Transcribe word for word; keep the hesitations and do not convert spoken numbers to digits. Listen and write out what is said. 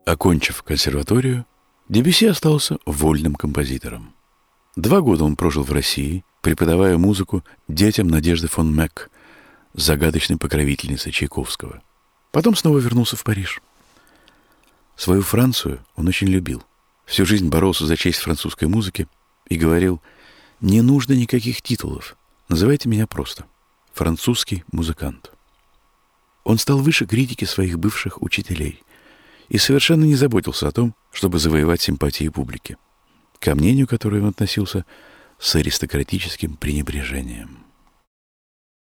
Окончив консерваторию, Дебюсси остался вольным композитором. Два года он прожил в России, преподавая музыку детям Надежды фон Мек, загадочной покровительницы Чайковского. Потом снова вернулся в Париж. Свою Францию он очень любил. Всю жизнь боролся за честь французской музыки и говорил: «Не нужно никаких титулов. Называйте меня просто французский музыкант». Он стал выше критики своих бывших учителей и совершенно не заботился о том, чтобы завоевать симпатии публики, ко мнению которой он относился с аристократическим пренебрежением.